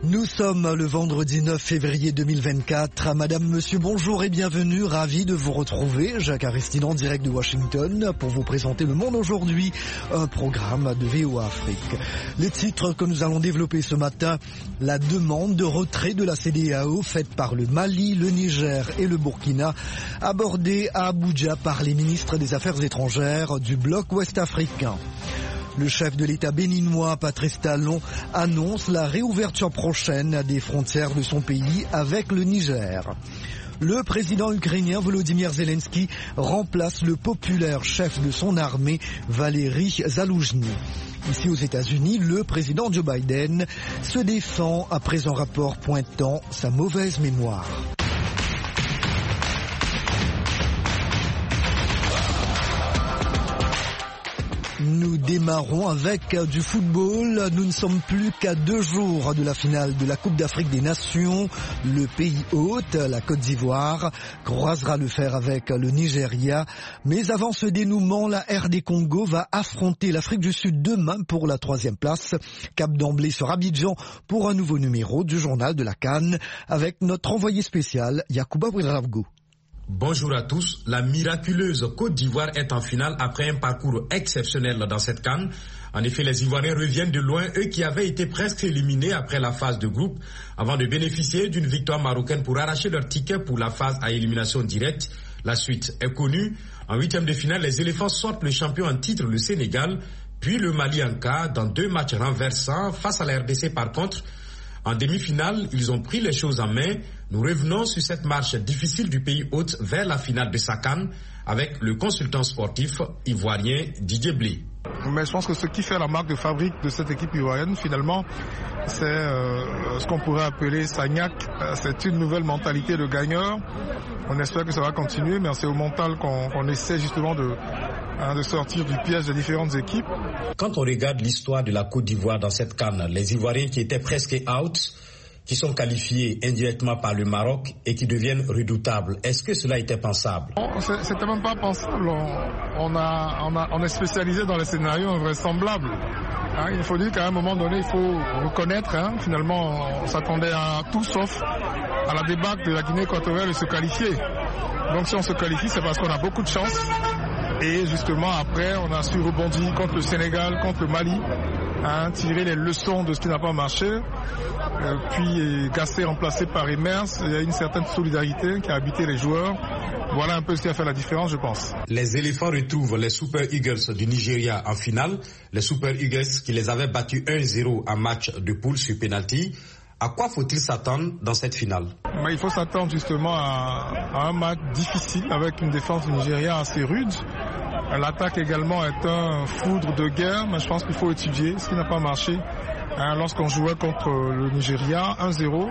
Nous sommes le vendredi 9 février 2024. Madame, monsieur, bonjour et bienvenue. Ravi de vous retrouver. Jacques Aristide en direct de Washington pour vous présenter Le Monde aujourd'hui, un programme de VOA Afrique. Les titres que nous allons développer ce matin: la demande de retrait de la CEDEAO faite par le Mali, le Niger et le Burkina, abordée à Abuja par les ministres des Affaires étrangères du bloc ouest africain. Le chef de l'État béninois, Patrice Talon, annonce la réouverture prochaine des frontières de son pays avec le Niger. Le président ukrainien Volodymyr Zelensky remplace le populaire chef de son armée, Valery Zaloujny. Ici aux États-Unis, le président Joe Biden se défend après un rapport pointant sa mauvaise mémoire. Nous démarrons avec du football. Nous ne sommes plus qu'à 2 jours de la finale de la Coupe d'Afrique des Nations. Le pays hôte, la Côte d'Ivoire, croisera le fer avec le Nigeria. Mais avant ce dénouement, la RD Congo va affronter l'Afrique du Sud demain pour la 3e place. Cap d'emblée sur Abidjan pour un nouveau numéro du journal de la CAN avec notre envoyé spécial Yacouba Ouedraogo. Bonjour à tous. La miraculeuse Côte d'Ivoire est en finale après un parcours exceptionnel dans cette CAN. En effet, les Ivoiriens reviennent de loin, eux qui avaient été presque éliminés après la phase de groupe, avant de bénéficier d'une victoire marocaine pour arracher leur ticket pour la phase à élimination directe. La suite est connue. En 8e de finale, les éléphants sortent le champion en titre, le Sénégal, puis le Mali en quart, dans 2 matchs renversants. Face à la RDC par contre, en demi-finale, ils ont pris les choses en main. Nous revenons sur cette marche difficile du pays hôte vers la finale de sa CAN avec le consultant sportif ivoirien Didier Blé. Mais je pense que ce qui fait la marque de fabrique de cette équipe ivoirienne, finalement, c'est ce qu'on pourrait appeler Sagnac. C'est une nouvelle mentalité de gagneur. On espère que ça va continuer, mais c'est au mental qu'on essaie justement de sortir du piège des différentes équipes. Quand on regarde l'histoire de la Côte d'Ivoire dans cette CAN, les Ivoiriens qui étaient presque out, qui sont qualifiés indirectement par le Maroc et qui deviennent redoutables, est-ce que cela était pensable? C'était même pas pensable. On est spécialisé dans les scénarios invraisemblables. Il faut dire qu'à un moment donné, il faut reconnaître, finalement, on s'attendait à tout sauf à la débâcle de la Guinée équatoriale de se qualifier. Donc si on se qualifie, c'est parce qu'on a beaucoup de chance. Et justement, après, on a su rebondir contre le Sénégal, contre le Mali, tirer les leçons de ce qui n'a pas marché. Puis Gassé remplacé par Emers, il y a une certaine solidarité qui a habité les joueurs. Voilà un peu ce qui a fait la différence, je pense. Les éléphants retrouvent les Super Eagles du Nigeria en finale. Les Super Eagles qui les avaient battus 1-0 en match de poule sur penalty. À quoi faut-il s'attendre dans cette finale? Il faut s'attendre justement à un match difficile avec une défense du Nigeria assez rude. L'attaque également est un foudre de guerre, mais je pense qu'il faut étudier ce qui n'a pas marché. Lorsqu'on jouait contre le Nigeria 1-0,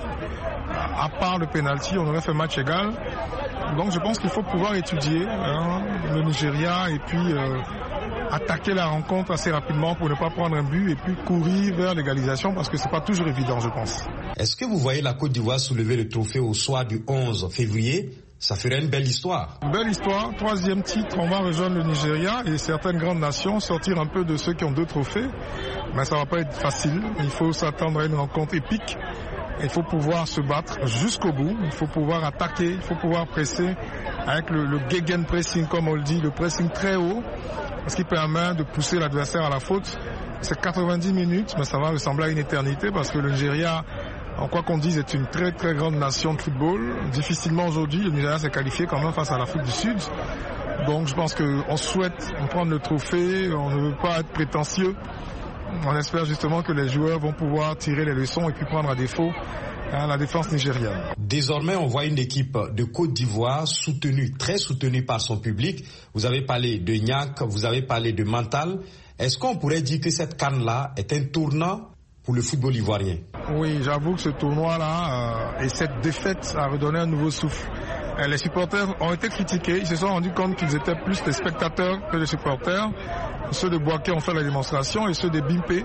à part le penalty, on aurait fait match égal. Donc je pense qu'il faut pouvoir étudier le Nigeria et puis attaquer la rencontre assez rapidement pour ne pas prendre un but et puis courir vers l'égalisation parce que c'est pas toujours évident, je pense. Est-ce que vous voyez la Côte d'Ivoire soulever le trophée au soir du 11 février? Ça ferait une belle histoire. Une belle histoire, 3e titre, on va rejoindre le Nigeria et certaines grandes nations, sortir un peu de ceux qui ont 2 trophées. Mais ça va pas être facile, il faut s'attendre à une rencontre épique. Il faut pouvoir se battre jusqu'au bout, il faut pouvoir attaquer, il faut pouvoir presser avec le gegenpressing comme on le dit, le pressing très haut, ce qui permet de pousser l'adversaire à la faute. C'est 90 minutes, mais ça va ressembler à une éternité parce que le Nigeria, en quoi qu'on dise, est une très très grande nation de football. Difficilement aujourd'hui, le Nigeria s'est qualifié quand même face à l'Afrique du Sud. Donc je pense qu'on souhaite prendre le trophée, on ne veut pas être prétentieux. On espère justement que les joueurs vont pouvoir tirer les leçons et puis prendre à défaut la défense nigériane. Désormais, on voit une équipe de Côte d'Ivoire soutenue, très soutenue par son public. Vous avez parlé de Niak, vous avez parlé de Mental. Est-ce qu'on pourrait dire que cette CAN-là est un tournant pour le football ivoirien? Oui, j'avoue que ce tournoi-là et cette défaite a redonné un nouveau souffle. Les supporters ont été critiqués, ils se sont rendus compte qu'ils étaient plus des spectateurs que des supporters. Ceux de Boaké ont fait la démonstration et ceux des Bimpé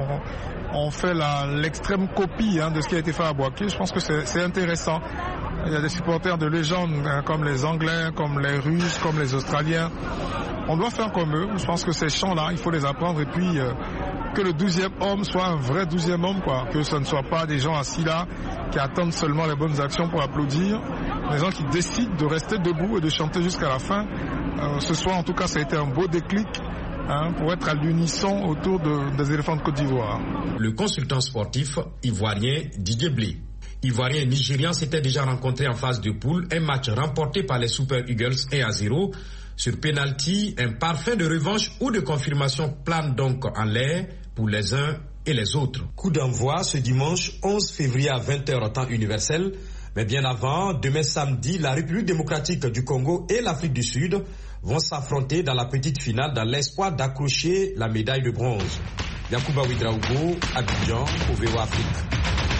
ont fait l'extrême copie de ce qui a été fait à Boaké. Je pense que c'est intéressant. Il y a des supporters de légende comme les Anglais, comme les Russes, comme les Australiens. On doit faire comme eux. Je pense que ces chants-là, il faut les apprendre et puis que le 12e homme soit un vrai 12e homme, quoi. Que ce ne soit pas des gens assis là qui attendent seulement les bonnes actions pour applaudir, des gens qui décident de rester debout et de chanter jusqu'à la fin. Ce soir, en tout cas, ça a été un beau déclic pour être à l'unisson autour des éléphants de Côte d'Ivoire. Le consultant sportif ivoirien Didier Blé. Ivoiriens et Nigérians s'étaient déjà rencontrés en phase de poule, un match remporté par les Super Eagles 1-0. Sur penalty, un parfum de revanche ou de confirmation plane donc en l'air pour les uns et les autres. Coup d'envoi ce dimanche 11 février à 20h temps universel. Mais bien avant, demain samedi, la République démocratique du Congo et l'Afrique du Sud vont s'affronter dans la petite finale dans l'espoir d'accrocher la médaille de bronze. Yacouba Ouedraogo, Abidjan, pour VOA Afrique.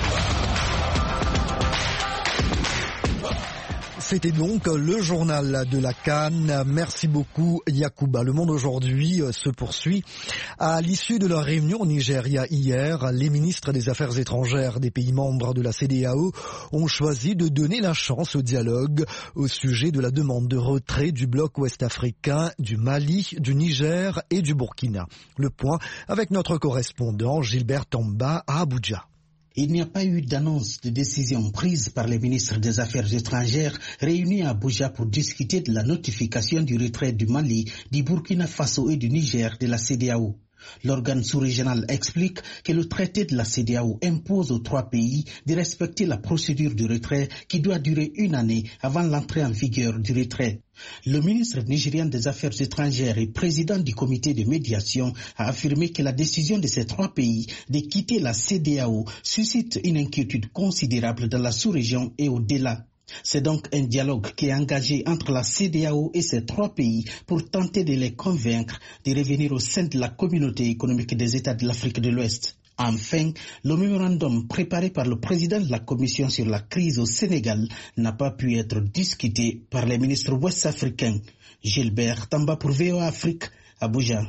C'était donc le journal de la CAN. Merci beaucoup Yacouba. Le Monde aujourd'hui se poursuit. À l'issue de leur réunion au Nigeria hier, les ministres des Affaires étrangères des pays membres de la CEDEAO ont choisi de donner la chance au dialogue au sujet de la demande de retrait du bloc ouest-africain, du Mali, du Niger et du Burkina. Le point avec notre correspondant Gilbert Tamba à Abuja. Il n'y a pas eu d'annonce de décision prise par les ministres des Affaires étrangères réunis à Abuja pour discuter de la notification du retrait du Mali, du Burkina Faso et du Niger de la CEDEAO. L'organe sous-régional explique que le traité de la CEDEAO impose aux trois pays de respecter la procédure de retrait qui doit durer 1 année avant l'entrée en vigueur du retrait. Le ministre nigérien des Affaires étrangères et président du comité de médiation a affirmé que la décision de ces trois pays de quitter la CEDEAO suscite une inquiétude considérable dans la sous-région et au-delà. C'est donc un dialogue qui est engagé entre la CEDEAO et ces trois pays pour tenter de les convaincre de revenir au sein de la communauté économique des États de l'Afrique de l'Ouest. Enfin, le mémorandum préparé par le président de la Commission sur la crise au Sénégal n'a pas pu être discuté par les ministres ouest-africains. Gilbert Tamba pour VOA Afrique, Abuja.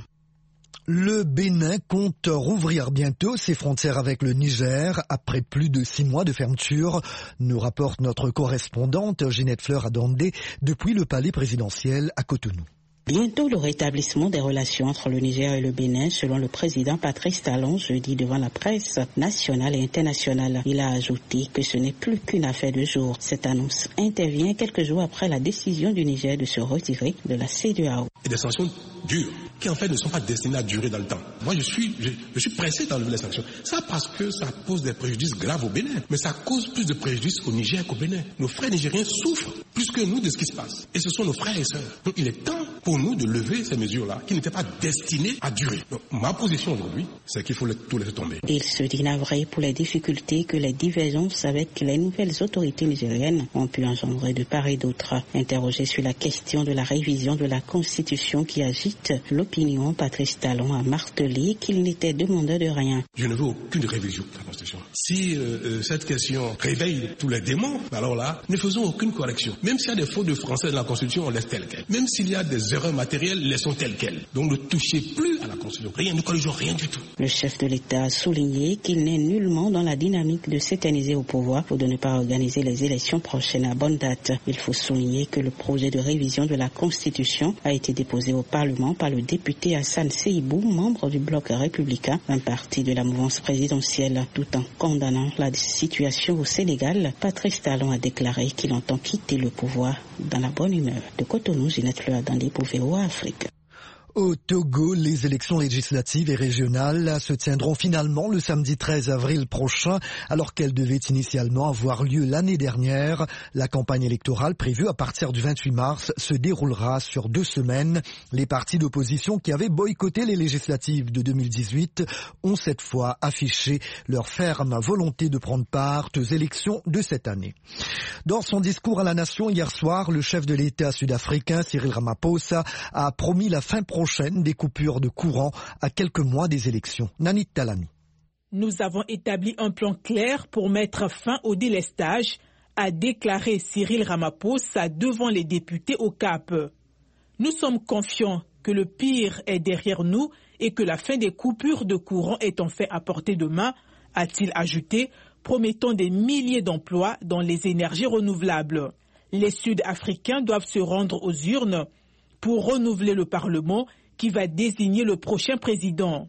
Le Bénin compte rouvrir bientôt ses frontières avec le Niger après plus de 6 mois de fermeture, nous rapporte notre correspondante Ginette Fleur-Adondé depuis le palais présidentiel à Cotonou. Bientôt le rétablissement des relations entre le Niger et le Bénin, selon le président Patrice Talon, jeudi devant la presse nationale et internationale. Il a ajouté que ce n'est plus qu'une affaire de jours. Cette annonce intervient quelques jours après la décision du Niger de se retirer de la CEDEAO. Et des sanctions dures, qui en fait ne sont pas destinées à durer dans le temps. Moi je suis pressé d'enlever les sanctions. Ça parce que ça pose des préjudices graves au Bénin. Mais ça cause plus de préjudices au Niger qu'au Bénin. Nos frères nigériens souffrent plus que nous de ce qui se passe. Et ce sont nos frères et sœurs. Donc il est temps pour nous de lever ces mesures-là qui n'étaient pas destinées à durer. Donc, ma position aujourd'hui, c'est qu'il faut tout laisser tomber. Il se dit navré pour les difficultés que les divergences avec les nouvelles autorités nigériennes ont pu engendrer de part et d'autre. Interrogé sur la question de la révision de la Constitution qui agite l'opinion, Patrice Talon a martelé qu'il n'était demandeur de rien. Je ne veux aucune révision de la Constitution. Si cette question réveille tous les démons, alors là, ne faisons aucune correction. Même s'il y a des fautes de français dans la Constitution, on laisse tel quel. Même s'il y a des erreurs matérielles, laissons tel quel. Donc ne touchez plus à la Constitution. Rien, ne corrigeons rien du tout. Le chef de l'État a souligné qu'il n'est nullement dans la dynamique de s'éterniser au pouvoir ou de ne pas organiser les élections prochaines à bonne date. Il faut souligner que le projet de révision de la Constitution a été déposé au Parlement par le député Hassan Seibou, membre du bloc républicain, un parti de la mouvance présidentielle. Tout en condamnant la situation au Sénégal, Patrice Talon a déclaré qu'il entend quitter le pouvoir dans la bonne humeur. De Cotonou, Ginette Fleur-Adondé pour VOA Afrique. Au Togo, les élections législatives et régionales se tiendront finalement le samedi 13 avril prochain, alors qu'elles devaient initialement avoir lieu l'année dernière. La campagne électorale prévue à partir du 28 mars se déroulera sur 2 semaines. Les partis d'opposition qui avaient boycotté les législatives de 2018 ont cette fois affiché leur ferme volonté de prendre part aux élections de cette année. Dans son discours à la nation hier soir, le chef de l'État sud-africain Cyril Ramaphosa a promis la fin prochaine des coupures de courant à quelques mois des élections. Nanit Talami. Nous avons établi un plan clair pour mettre fin au délestage, a déclaré Cyril Ramaphosa devant les députés au Cap. Nous sommes confiants que le pire est derrière nous et que la fin des coupures de courant est en fait à portée de main, a-t-il ajouté, promettant des milliers d'emplois dans les énergies renouvelables. Les Sud-Africains doivent se rendre aux urnes pour renouveler le Parlement qui va désigner le prochain président.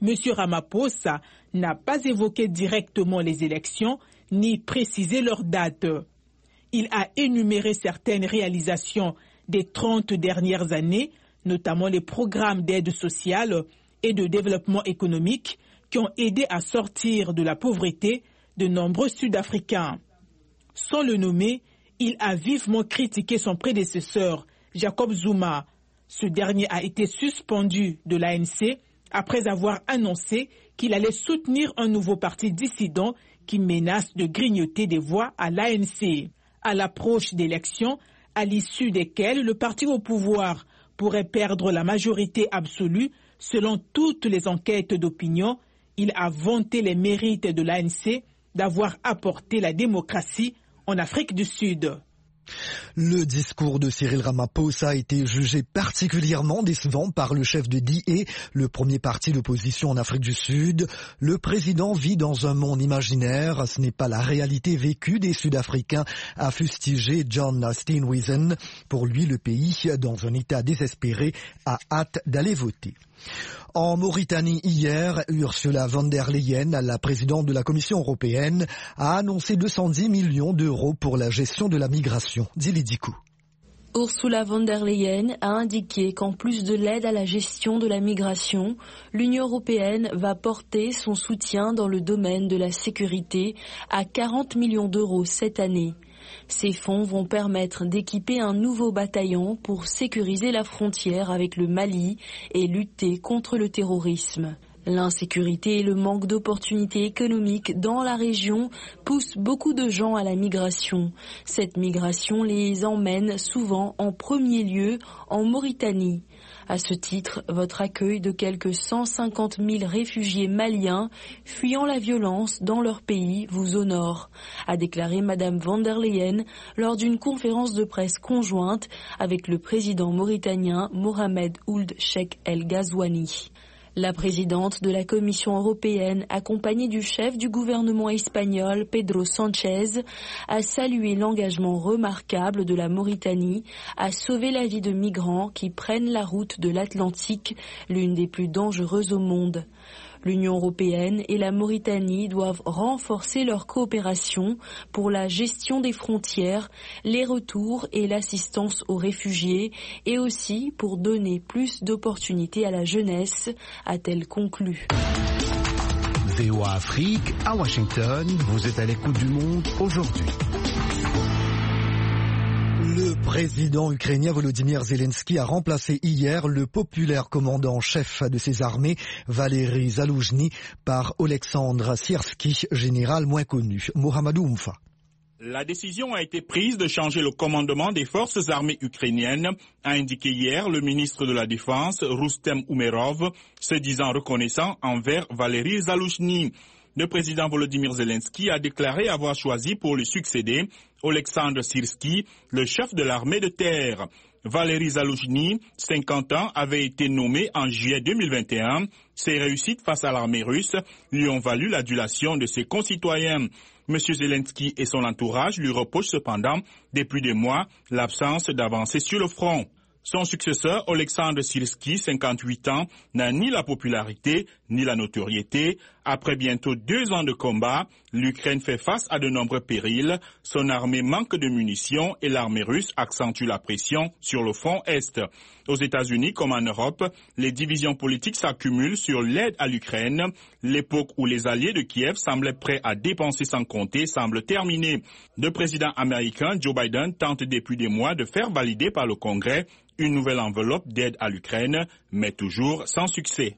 M. Ramaphosa n'a pas évoqué directement les élections ni précisé leur date. Il a énuméré certaines réalisations des 30 dernières années, notamment les programmes d'aide sociale et de développement économique qui ont aidé à sortir de la pauvreté de nombreux Sud-Africains. Sans le nommer, il a vivement critiqué son prédécesseur, Jacob Zuma. Ce dernier a été suspendu de l'ANC après avoir annoncé qu'il allait soutenir un nouveau parti dissident qui menace de grignoter des voix à l'ANC. À l'approche d'élections, à l'issue desquelles le parti au pouvoir pourrait perdre la majorité absolue, selon toutes les enquêtes d'opinion, il a vanté les mérites de l'ANC d'avoir apporté la démocratie en Afrique du Sud. Le discours de Cyril Ramaphosa a été jugé particulièrement décevant par le chef de DA, le premier parti d'opposition en Afrique du Sud. Le président vit dans un monde imaginaire, ce n'est pas la réalité vécue des Sud-Africains, a fustigé John Steenhuisen. Pour lui, le pays, dans un état désespéré, a hâte d'aller voter. En Mauritanie, hier, Ursula von der Leyen, la présidente de la Commission européenne, a annoncé 210 millions d'euros pour la gestion de la migration. Dili Dikou. Ursula von der Leyen a indiqué qu'en plus de l'aide à la gestion de la migration, l'Union européenne va porter son soutien dans le domaine de la sécurité à 40 millions d'euros cette année. Ces fonds vont permettre d'équiper un nouveau bataillon pour sécuriser la frontière avec le Mali et lutter contre le terrorisme. L'insécurité et le manque d'opportunités économiques dans la région poussent beaucoup de gens à la migration. Cette migration les emmène souvent en premier lieu en Mauritanie. À ce titre, votre accueil de quelques 150 000 réfugiés maliens fuyant la violence dans leur pays vous honore, a déclaré Madame von der Leyen lors d'une conférence de presse conjointe avec le président mauritanien Mohamed Ould Cheikh El Ghazouani. La présidente de la Commission européenne, accompagnée du chef du gouvernement espagnol, Pedro Sánchez, a salué l'engagement remarquable de la Mauritanie à sauver la vie de migrants qui prennent la route de l'Atlantique, l'une des plus dangereuses au monde. L'Union européenne et la Mauritanie doivent renforcer leur coopération pour la gestion des frontières, les retours et l'assistance aux réfugiés et aussi pour donner plus d'opportunités à la jeunesse, a-t-elle conclu. VOA Afrique, à Washington, vous êtes à l'écoute du monde aujourd'hui. Le président ukrainien Volodymyr Zelensky a remplacé hier le populaire commandant-chef de ses armées, Valery Zaloujny, par Oleksandr Syrski, général moins connu. Mohamedou Oumfa. La décision a été prise de changer le commandement des forces armées ukrainiennes, a indiqué hier le ministre de la Défense, Rustem Umerov, se disant reconnaissant envers Valery Zaloujny. Le président Volodymyr Zelensky a déclaré avoir choisi pour lui succéder Oleksandr Syrski, le chef de l'armée de terre. Valery Zaloujny, 50 ans, avait été nommé en juillet 2021. Ses réussites face à l'armée russe lui ont valu l'adulation de ses concitoyens. M. Zelensky et son entourage lui reprochent cependant, depuis des mois, l'absence d'avancée sur le front. Son successeur, Oleksandr Syrski, 58 ans, n'a ni la popularité ni la notoriété. Après bientôt 2 ans de combat, l'Ukraine fait face à de nombreux périls. Son armée manque de munitions et l'armée russe accentue la pression sur le front Est. Aux États-Unis comme en Europe, les divisions politiques s'accumulent sur l'aide à l'Ukraine. L'époque où les alliés de Kiev semblaient prêts à dépenser sans compter semble terminée. Le président américain Joe Biden tente depuis des mois de faire valider par le Congrès une nouvelle enveloppe d'aide à l'Ukraine, mais toujours sans succès.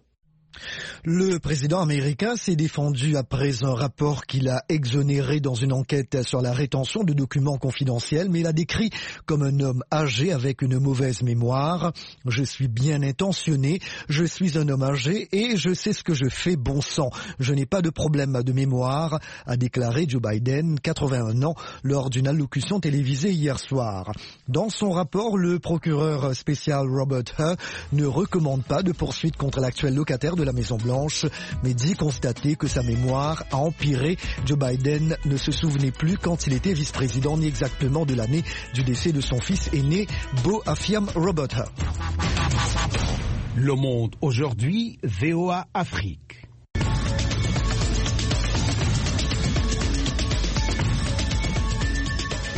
Le président américain s'est défendu après un rapport qu'il a exonéré dans une enquête sur la rétention de documents confidentiels, mais l'a décrit comme un homme âgé avec une mauvaise mémoire. « Je suis bien intentionné, je suis un homme âgé et je sais ce que je fais, bon sang. Je n'ai pas de problème de mémoire », a déclaré Joe Biden, 81 ans, lors d'une allocution télévisée hier soir. Dans son rapport, le procureur spécial Robert Hur ne recommande pas de poursuite contre l'actuel locataire de la Maison-Blanche, mais dit constater que sa mémoire a empiré. Joe Biden ne se souvenait plus quand il était vice-président ni exactement de l'année du décès de son fils aîné, Beau, affirme Robert Hur. Le monde aujourd'hui, VOA Afrique.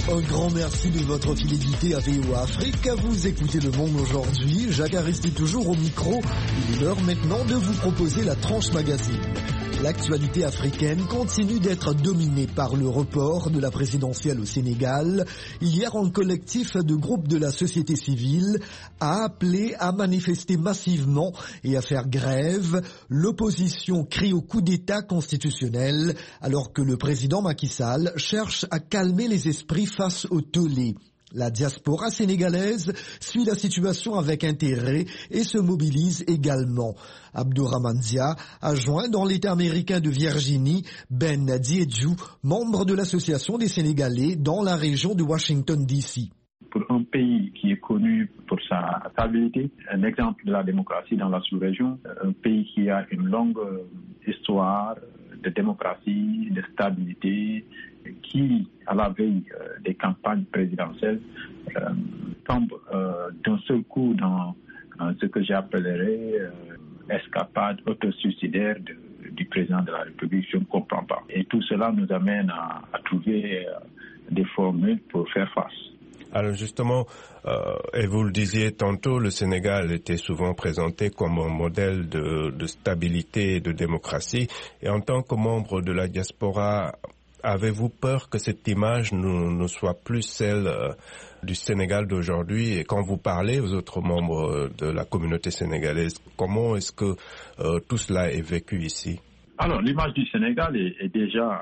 Un grand merci de votre fidélité à VOA Afrique. Vous écoutez Le Monde aujourd'hui. Jacques Aristide toujours au micro. Il est l'heure maintenant de vous proposer la tranche magazine. L'actualité africaine continue d'être dominée par le report de la présidentielle au Sénégal. Hier, un collectif de groupes de la société civile a appelé à manifester massivement et à faire grève. L'opposition crie au coup d'État constitutionnel alors que le président Macky Sall cherche à calmer les esprits face au tollé. La diaspora sénégalaise suit la situation avec intérêt et se mobilise également. Abdourahmane Dia a joint dans l'État américain de Virginie Ben Diedhiou, membre de l'Association des Sénégalais dans la région de Washington DC. Pour un pays qui est connu pour sa stabilité, un exemple de la démocratie dans la sous-région, un pays qui a une longue histoire de démocratie, de stabilité, qui, à la veille des campagnes présidentielles, tombe d'un seul coup dans ce que j'appellerais escapade autosuicidaire du président de la République, je ne comprends pas. Et tout cela nous amène à trouver des formules pour faire face. Alors justement, et vous le disiez tantôt, le Sénégal était souvent présenté comme un modèle de stabilité et de démocratie. Et en tant que membre de la diaspora, avez-vous peur que cette image ne soit plus celle du Sénégal d'aujourd'hui? Et quand vous parlez aux autres membres de la communauté sénégalaise, comment est-ce que tout cela est vécu ici? Alors, l'image du Sénégal est déjà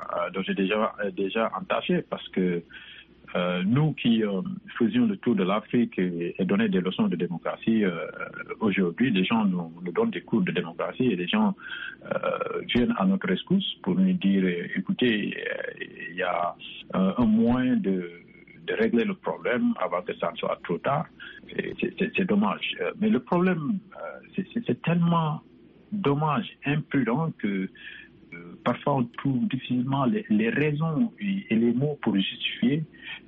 entachée parce que nous qui faisions le tour de l'Afrique et donnaient des leçons de démocratie, aujourd'hui, les gens nous donnent des cours de démocratie et les gens viennent à notre rescousse pour nous dire, écoutez, il y a un moyen de régler le problème avant que ça ne soit trop tard. C'est dommage. Mais le problème, c'est tellement dommage, imprudent que parfois on trouve difficilement les raisons et les mots pour justifier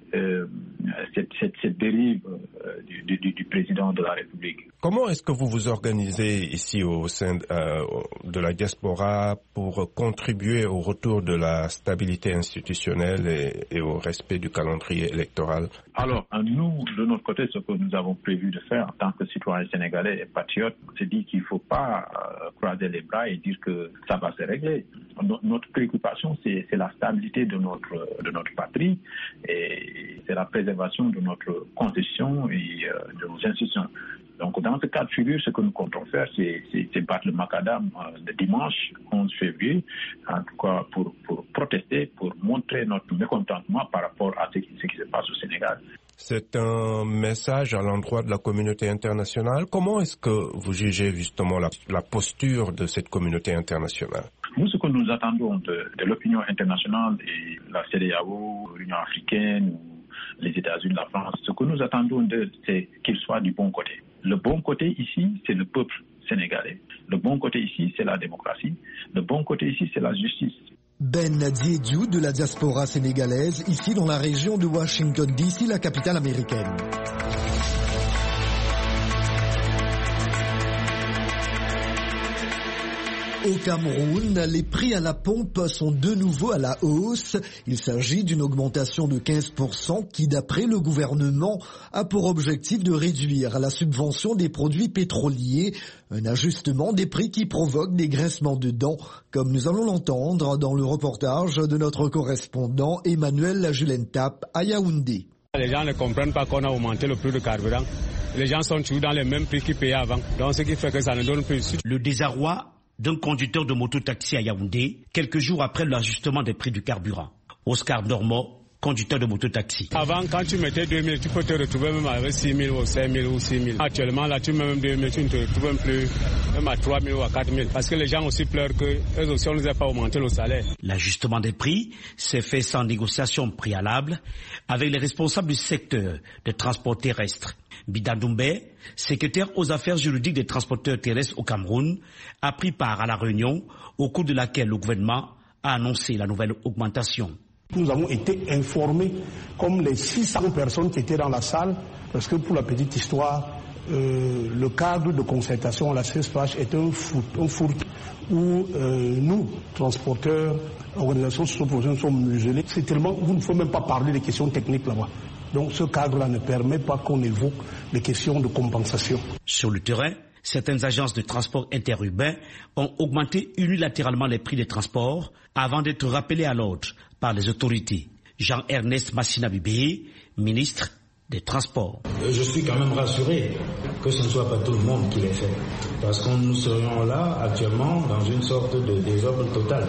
cette dérive du président de la République. Comment est-ce que vous vous organisez ici au sein de la diaspora pour contribuer au retour de la stabilité institutionnelle et au respect du calendrier électoral? Alors, nous, de notre côté, ce que nous avons prévu de faire en tant que citoyens sénégalais et patriotes, c'est dit qu'il ne faut pas croiser les bras et dire que ça va se régler. Notre préoccupation, c'est la stabilité de notre patrie et c'est la préservation de notre constitution et de nos institutions. Donc, dans ce cas de figure, ce que nous comptons faire, c'est battre le macadam le dimanche 11 février, en tout cas pour protester, pour montrer notre mécontentement par rapport à ce qui se passe au Sénégal. C'est un message à l'endroit de la communauté internationale. Comment est-ce que vous jugez justement la posture de cette communauté internationale? Nous, ce que nous attendons de l'opinion internationale et la CEDEAO, l'Union africaine, les États-Unis, la France, ce que nous attendons c'est qu'ils soient du bon côté. Le bon côté ici, c'est le peuple sénégalais. Le bon côté ici, c'est la démocratie. Le bon côté ici, c'est la justice. Ben Diedhiou de la diaspora sénégalaise, ici dans la région de Washington DC, la capitale américaine. Au Cameroun, les prix à la pompe sont de nouveau à la hausse. Il s'agit d'une augmentation de 15% qui, d'après le gouvernement, a pour objectif de réduire la subvention des produits pétroliers. Un ajustement des prix qui provoque des graissements de dents, comme nous allons l'entendre dans le reportage de notre correspondant Emmanuel Julentap à Yaoundé. Les gens ne comprennent pas qu'on a augmenté le prix du carburant. Les gens sont toujours dans les mêmes prix qu'ils payaient avant. Donc ce qui fait que ça ne donne plus. Le désarroi d'un conducteur de moto-taxi à Yaoundé, quelques jours après l'ajustement des prix du carburant. Oscar Normand, conducteur de moto-taxi. Avant, quand tu mettais 2000, tu peux te retrouver même avec 6000 ou 5000 ou 6000. Actuellement, là, tu mets même 2000, tu ne te retrouves même plus, même à 3000 ou à 4000. Parce que les gens aussi pleurent qu'eux aussi, on ne les a pas augmenté le salaire. L'ajustement des prix s'est fait sans négociation préalable avec les responsables du secteur des transports terrestres. Bidadoumbe, secrétaire aux affaires juridiques des transporteurs terrestres au Cameroun, a pris part à la réunion au cours de laquelle le gouvernement a annoncé la nouvelle augmentation. Nous avons été informés comme les 600 personnes qui étaient dans la salle, parce que pour la petite histoire, le cadre de concertation à la CESPACH est un four où nous, transporteurs, organisations socio-professionnelles, sommes muselés. C'est tellement, vous ne faut même pas parler des questions techniques là-bas. Donc ce cadre-là ne permet pas qu'on évoque les questions de compensation. Sur le terrain, certaines agences de transport interurbain ont augmenté unilatéralement les prix des transports avant d'être rappelés à l'ordre par les autorités. Jean-Ernest Massinabibé, ministre des Transports. Je suis quand même rassuré que ce ne soit pas tout le monde qui l'ait fait, parce que nous serions là actuellement dans une sorte de désordre total.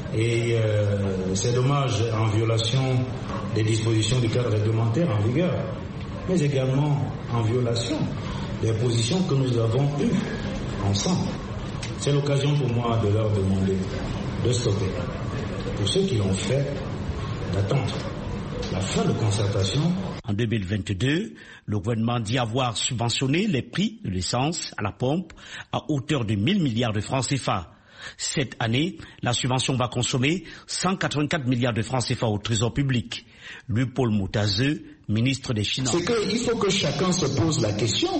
Et c'est dommage, en violation des dispositions du cadre réglementaire en vigueur, mais également en violation des positions que nous avons eues ensemble. C'est l'occasion pour moi de leur demander de stopper. Pour ceux qui l'ont fait, d'attendre la fin de concertation. En 2022, le gouvernement dit avoir subventionné les prix de l'essence à la pompe à hauteur de 1000 milliards de francs CFA. Cette année, la subvention va consommer 184 milliards de francs CFA au trésor public. Paul Moutazeux, ministre des Finances. C'est qu'il faut que chacun se pose la question.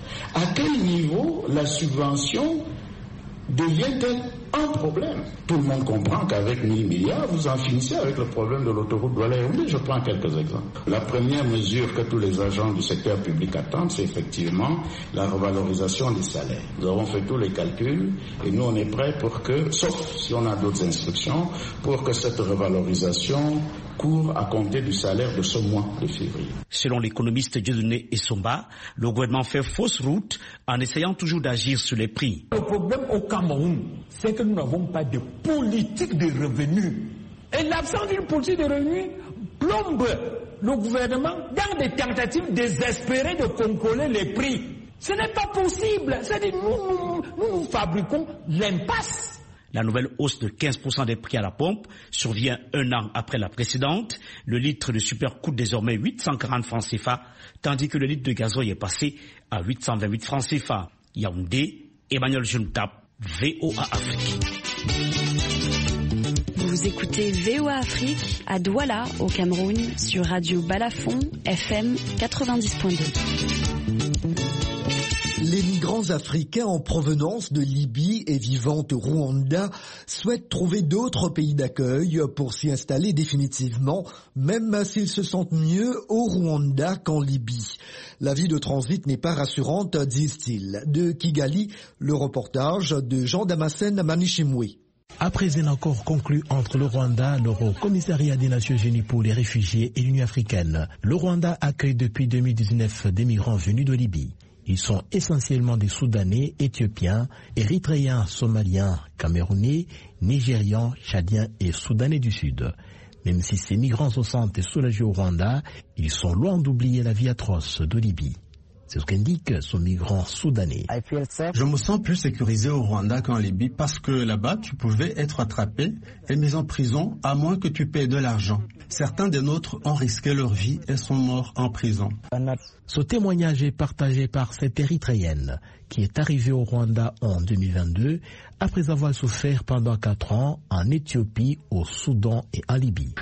À quel niveau la subvention devient-elle un problème? Tout le monde comprend qu'avec 1000 milliards, vous en finissez avec le problème de l'autoroute Douala-Yaoundé. Je prends quelques exemples. La première mesure que tous les agents du secteur public attendent, c'est effectivement la revalorisation des salaires. Nous avons fait tous les calculs et nous on est prêts pour que, sauf si on a d'autres instructions, pour que cette revalorisation court à compter du salaire de ce mois de février. Selon l'économiste Dieudonné Essomba, le gouvernement fait fausse route en essayant toujours d'agir sur les prix. Le problème au Cameroun, c'est que nous n'avons pas de politique de revenus. Et l'absence d'une politique de revenus plombe le gouvernement dans des tentatives désespérées de contrôler les prix. Ce n'est pas possible. C'est-à-dire nous fabriquons l'impasse. La nouvelle hausse de 15% des prix à la pompe survient un an après la précédente. Le litre de super coûte désormais 840 francs CFA, tandis que le litre de gasoil est passé à 828 francs CFA. Yaoundé, Emmanuel Juntap, VOA Afrique. Vous écoutez VOA Afrique à Douala, au Cameroun, sur Radio Balafon, FM 90.2. Les migrants africains en provenance de Libye et vivant au Rwanda souhaitent trouver d'autres pays d'accueil pour s'y installer définitivement, même s'ils se sentent mieux au Rwanda qu'en Libye. La vie de transit n'est pas rassurante, disent-ils. De Kigali, le reportage de Jean-Damascène Manichimwe. Après un accord conclu entre le Rwanda, le Haut Commissariat des Nations Unies pour les réfugiés et l'Union africaine, le Rwanda accueille depuis 2019 des migrants venus de Libye. Ils sont essentiellement des Soudanais, Éthiopiens, Érythréens, Somaliens, Camerounais, Nigérians, Tchadiens et Soudanais du Sud. Même si ces migrants se sentent soulagés au Rwanda, ils sont loin d'oublier la vie atroce de Libye. C'est ce qu'indique ce migrant soudanais. Je me sens plus sécurisé au Rwanda qu'en Libye parce que là-bas, tu pouvais être attrapé et mis en prison à moins que tu paies de l'argent. Certains des nôtres ont risqué leur vie et sont morts en prison. Ce témoignage est partagé par cette Érythréenne qui est arrivée au Rwanda en 2022 après avoir souffert pendant 4 ans en Éthiopie, au Soudan et en Libye.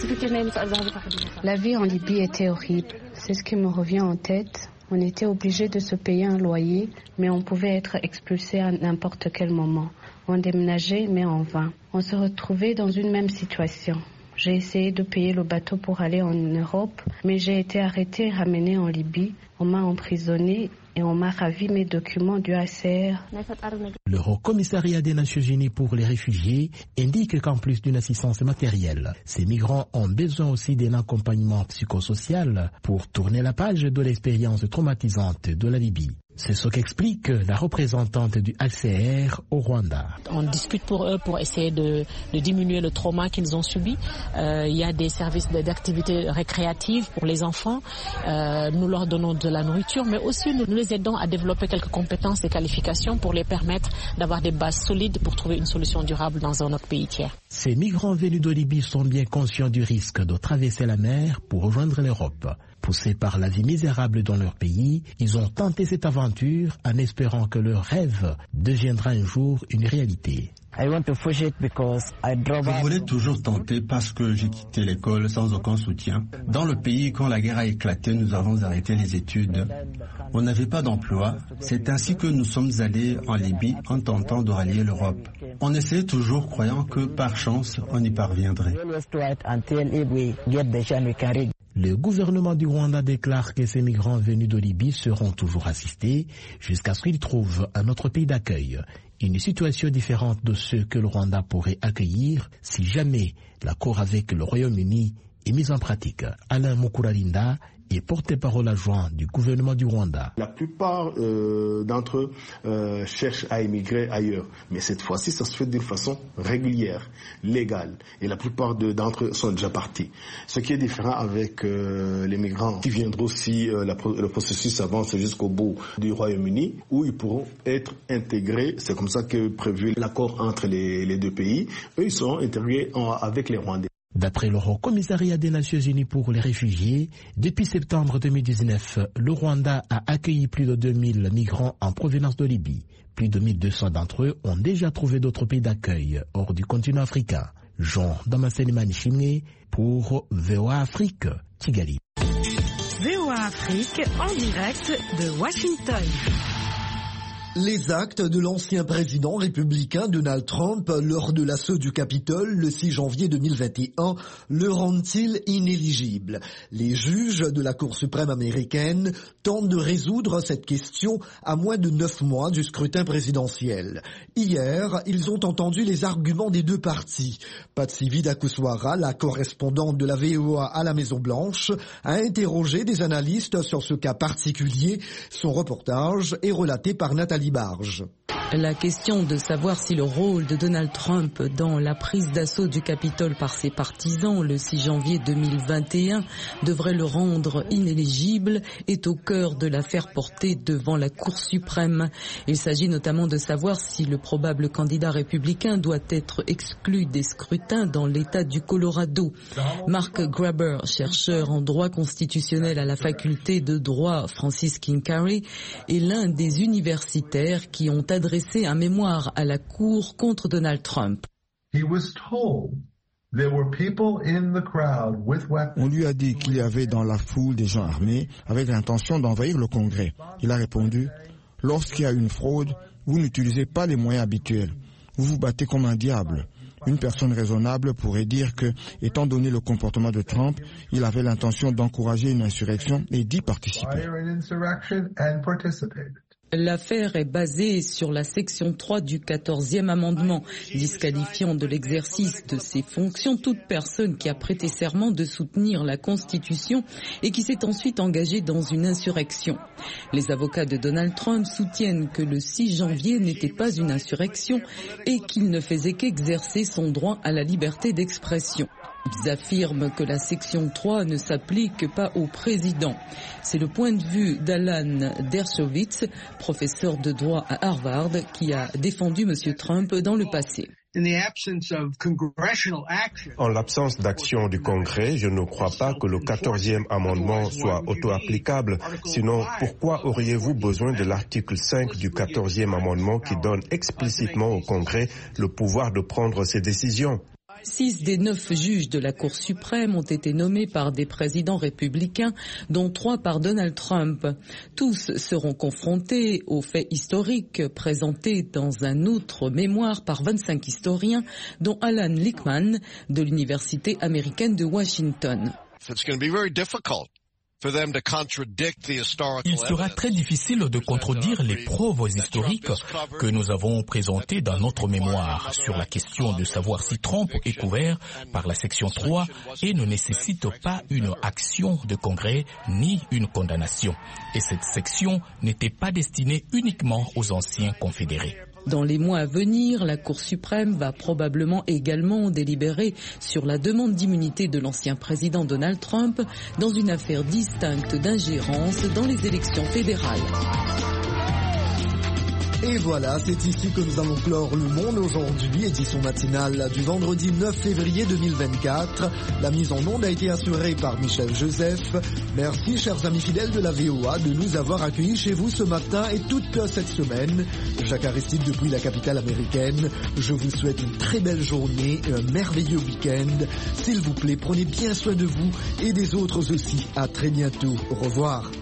La vie en Libye était horrible. C'est ce qui me revient en tête. On était obligé de se payer un loyer, mais on pouvait être expulsé à n'importe quel moment. On déménageait, mais en vain. On se retrouvait dans une même situation. J'ai essayé de payer le bateau pour aller en Europe, mais j'ai été arrêté et ramené en Libye. On m'a emprisonné et on m'a ravi mes documents du HCR. Le Haut Commissariat des Nations Unies pour les réfugiés indique qu'en plus d'une assistance matérielle, ces migrants ont besoin aussi d'un accompagnement psychosocial pour tourner la page de l'expérience traumatisante de la Libye. C'est ce qu'explique la représentante du HCR au Rwanda. On discute pour eux pour essayer de diminuer le trauma qu'ils ont subi. Il y a des services d'activités récréatives pour les enfants. Nous leur donnons de la nourriture, mais aussi nous les aidons à développer quelques compétences et qualifications pour les permettre d'avoir des bases solides pour trouver une solution durable dans un autre pays tiers. Ces migrants venus de Libye sont bien conscients du risque de traverser la mer pour rejoindre l'Europe. Poussés par la vie misérable dans leur pays, ils ont tenté cette aventure en espérant que leur rêve deviendra un jour une réalité. Je voulais toujours tenter parce que j'ai quitté l'école sans aucun soutien. Dans le pays, quand la guerre a éclaté, nous avons arrêté les études. On n'avait pas d'emploi. C'est ainsi que nous sommes allés en Libye en tentant de rallier l'Europe. On essayait toujours croyant que par chance, on y parviendrait. Le gouvernement du Rwanda déclare que ces migrants venus de Libye seront toujours assistés jusqu'à ce qu'ils trouvent un autre pays d'accueil. Une situation différente de ce que le Rwanda pourrait accueillir si jamais l'accord avec le Royaume-Uni est mis en pratique. Alain Mukuralinda est porte-parole adjoint du gouvernement du Rwanda. La plupart d'entre eux cherchent à émigrer ailleurs, mais cette fois-ci, ça se fait d'une façon régulière, légale, et la plupart d'entre eux sont déjà partis. Ce qui est différent avec les migrants qui viendront si le processus avance jusqu'au bout du Royaume-Uni, où ils pourront être intégrés, c'est comme ça que prévu l'accord entre les deux pays, eux ils seront intégrés avec les Rwandais. D'après le Haut Commissariat des Nations Unies pour les réfugiés, depuis septembre 2019, le Rwanda a accueilli plus de 2000 migrants en provenance de Libye. Plus de 1200 d'entre eux ont déjà trouvé d'autres pays d'accueil hors du continent africain. Jean Damascene Manishimwe pour VOA Afrique, Kigali. VOA Afrique en direct de Washington. Les actes de l'ancien président républicain Donald Trump lors de l'assaut du Capitole le 6 janvier 2021 le rendent-ils inéligible? Les juges de la Cour suprême américaine tentent de résoudre cette question à moins de 9 mois du scrutin présidentiel. Hier, ils ont entendu les arguments des deux partis. Patsy Widakuswara, la correspondante de la VOA à la Maison-Blanche, a interrogé des analystes sur ce cas particulier. Son reportage est relaté par Nathalie Barge. La question de savoir si le rôle de Donald Trump dans la prise d'assaut du Capitole par ses partisans le 6 janvier 2021 devrait le rendre inéligible est au cœur de l'affaire portée devant la Cour suprême. Il s'agit notamment de savoir si le probable candidat républicain doit être exclu des scrutins dans l'État du Colorado. Mark Graber, chercheur en droit constitutionnel à la faculté de droit Francis King Carey, est l'un des universitaires qui ont adressé un mémoire à la Cour contre Donald Trump. On lui a dit qu'il y avait dans la foule des gens armés avec l'intention d'envahir le Congrès. Il a répondu, lorsqu'il y a une fraude, vous n'utilisez pas les moyens habituels. Vous vous battez comme un diable. Une personne raisonnable pourrait dire que, étant donné le comportement de Trump, il avait l'intention d'encourager une insurrection et d'y participer. L'affaire est basée sur la section 3 du 14e amendement, disqualifiant de l'exercice de ses fonctions toute personne qui a prêté serment de soutenir la Constitution et qui s'est ensuite engagée dans une insurrection. Les avocats de Donald Trump soutiennent que le 6 janvier n'était pas une insurrection et qu'il ne faisait qu'exercer son droit à la liberté d'expression. Ils affirment que la section 3 ne s'applique pas au président. C'est le point de vue d'Alan Dershowitz, professeur de droit à Harvard, qui a défendu M. Trump dans le passé. En l'absence d'action du Congrès, je ne crois pas que le 14e amendement soit auto-applicable. Sinon, pourquoi auriez-vous besoin de l'article 5 du 14e amendement qui donne explicitement au Congrès le pouvoir de prendre ses décisions ? 6 des 9 juges de la Cour suprême ont été nommés par des présidents républicains, dont 3 par Donald Trump. Tous seront confrontés aux faits historiques présentés dans un autre mémoire par 25 historiens, dont Alan Lichtman de l'Université américaine de Washington. Il sera très difficile de contredire les preuves historiques que nous avons présentées dans notre mémoire sur la question de savoir si Trump est couvert par la section 3 et ne nécessite pas une action de Congrès ni une condamnation. Et cette section n'était pas destinée uniquement aux anciens confédérés. Dans les mois à venir, la Cour suprême va probablement également délibérer sur la demande d'immunité de l'ancien président Donald Trump dans une affaire distincte d'ingérence dans les élections fédérales. Et voilà, c'est ici que nous allons clore Le Monde aujourd'hui, édition matinale du vendredi 9 février 2024. La mise en onde a été assurée par Michel Joseph. Merci, chers amis fidèles de la VOA, de nous avoir accueillis chez vous ce matin et toute cette semaine. Jacques Aristide depuis la capitale américaine. Je vous souhaite une très belle journée et un merveilleux week-end. S'il vous plaît, prenez bien soin de vous et des autres aussi. À très bientôt. Au revoir.